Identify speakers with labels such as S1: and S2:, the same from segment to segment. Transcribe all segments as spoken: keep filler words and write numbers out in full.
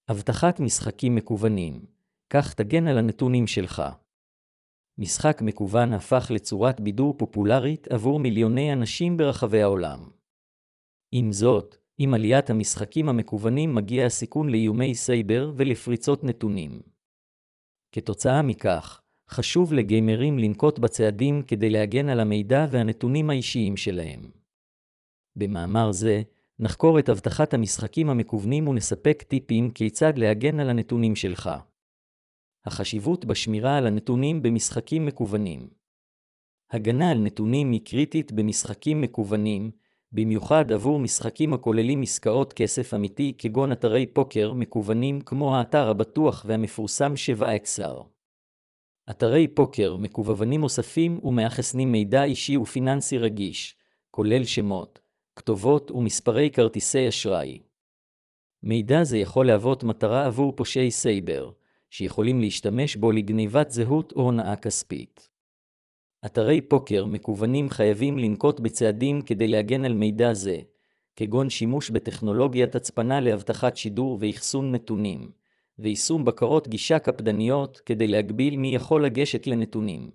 S1: אבטחת משחקים מקוונים. כך תגן על הנתונים שלך. משחק מקוון הפך לצורת בידור פופולרית עבור מיליוני אנשים ברחבי העולם. עם זאת, עם עליית המשחקים המקוונים מגיע הסיכון לאיומי סייבר ולפריצות נתונים. כתוצאה מכך, חשוב לגיימרים לנקוט בצעדים כדי להגן על המידע והנתונים האישיים שלהם. במאמר זה, נחקור את אבטחת המשחקים המקוונים ונספק טיפים כיצד להגן על הנתונים שלך. החשיבות בשמירה על הנתונים במשחקים מקוונים. הגנה על נתונים היא קריטית במשחקים מקוונים, במיוחד עבור משחקים הכוללים עסקאות כסף אמיתי כגון אתרי פוקר מקוונים כמו האתר הבטוח והמפורסם שבע אקס אר. אתרי פוקר מקוונים אוספים ומאחסנים מידע אישי ופיננסי רגיש, כולל שמות, כתובות ומספרי כרטיסי אשראי. מידע זה יכול להוות מטרה עבור פושעי סייבר, שיכולים להשתמש בו לגניבת זהות או הונאה כספית. אתרי פוקר מקוונים חייבים לנקוט בצעדים כדי להגן על מידע זה, כגון שימוש בטכנולוגיית הצפנה להבטחת שידור ואחסון נתונים, ויישום בקרות גישה קפדניות כדי להגביל מי יכול לגשת לנתונים.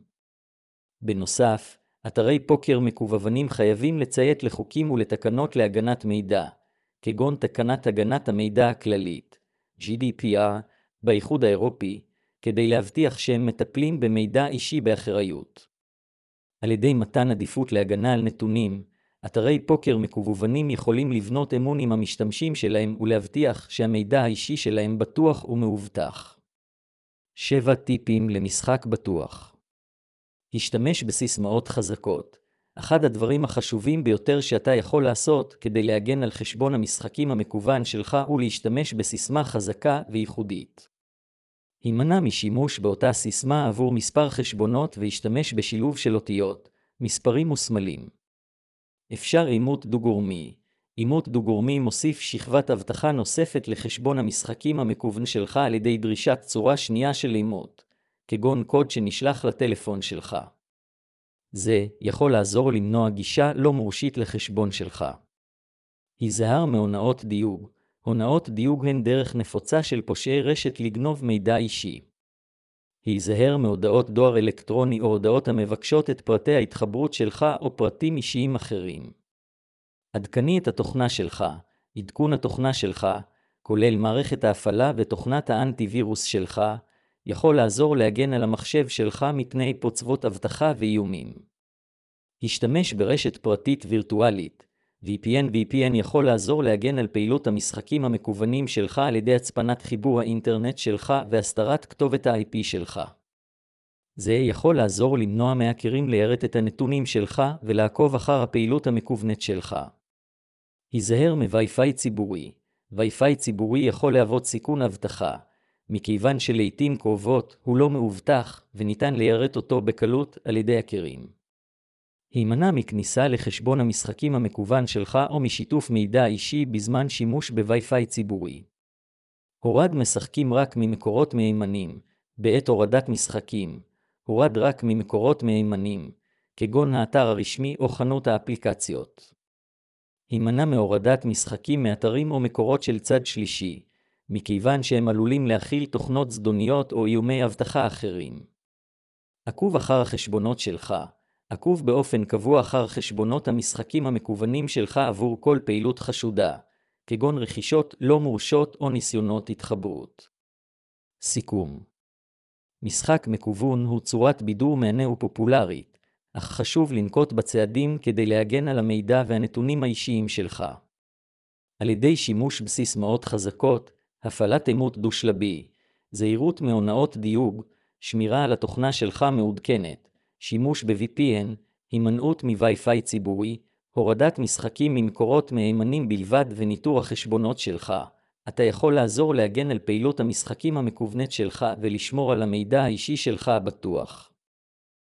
S1: בנוסף, אתרי פוקר מקוונים חייבים לציית לחוקים ולתקנות להגנת מידע, כגון תקנת הגנת המידע הכללית, ג'י די פי אר, באיחוד האירופי, כדי להבטיח שהם מטפלים במידע אישי באחריות. על ידי מתן עדיפות להגנה על נתונים, אתרי פוקר מקוונים יכולים לבנות אמון עם המשתמשים שלהם ולהבטיח שהמידע האישי שלהם בטוח ומאובטח. שבע טיפים למשחק בטוח. השתמש בסיסמאות חזקות. אחד הדברים החשובים ביותר שאתה יכול לעשות כדי להגן על חשבון המשחקים המקוון שלך הוא להשתמש בסיסמה חזקה וייחודית. הימנע משימוש באותה סיסמה עבור מספר חשבונות והשתמש בשילוב של אותיות, מספרים וסמלים. אפשר אימות דו-גורמי. אימות דו-גורמי מוסיף שכבת אבטחה נוספת לחשבון המשחקים המקוון שלך על ידי דרישת צורה שנייה של אימות, כגון קוד שנשלח לטלפון שלך. זה יכול לעזור למנוע גישה לא מורשית לחשבון שלך. היזהר מהונאות דיוג. הונאות דיוג הן דרך נפוצה של פושעי רשת לגנוב מידע אישי. היזהר מהודעות דואר אלקטרוני או הודעות המבקשות את פרטי ההתחברות שלך או פרטים אישיים אחרים. עדכני את התוכנה שלך. עדכון התוכנה שלך, כולל מערכת ההפעלה ותוכנת האנטיווירוס שלך, יכול לעזור להגן על המחשב שלך מפני פוצבות אבטחה ואיומים. השתמש ברשת פרטית וירטואלית. וי פי אן וי פי אן יכול לעזור להגן על פעילות המשחקים המקוונים שלך על ידי הצפנת חיבור האינטרנט שלך והסתרת כתובת ה-איי פי שלך. זה יכול לעזור למנוע מהאקרים ליירט את הנתונים שלך ולעקוב אחר הפעילות המקוונת שלך. היזהר מווי-פיי ציבורי. וי-פיי ציבורי יכול להוות סיכון אבטחה, מכיוון שלעיתים קרובות הוא לא מאובטח וניתן ליירט אותו בקלות על ידי האקרים. הימנע מכניסה לחשבון המשחקים המקוון שלך או משיתוף מידע אישי בזמן שימוש בווי-פיי ציבורי. הורד משחקים רק ממקורות מהימנים. בעת הורדת משחקים, הורד רק ממקורות מהימנים, כגון האתר הרשמי או חנות האפליקציות. הימנע מהורדת משחקים מאתרים או מקורות של צד שלישי, מכיוון שהם עלולים להכיל תוכנות זדוניות או איומי אבטחה אחרים. עקוב אחר החשבונות שלך. עקוב באופן קבוע אחר חשבונות המשחקים המקוונים שלך עבור כל פעילות חשודה, כגון רכישות לא מורשות או ניסיונות התחברות. סיכום. משחק מקוון הוא צורת בידור מהנה ופופולרית, אך חשוב לנקוט בצעדים כדי להגן על המידע והנתונים האישיים שלך. על ידי שימוש בסיסמאות חזקות, הפעלת אימות דו-שלבי, זהירות מהונאות דיוג, שמירה על התוכנה שלך מעודכנת, שימוש ב-וי פי אן, הימנעות מווי-פיי ציבורי, הורדת משחקים ממקורות מהימנים בלבד וניטור החשבונות שלך, אתה יכול לעזור להגן על פעילות המשחקים המקוונת שלך ולשמור על המידע האישי שלך הבטוח.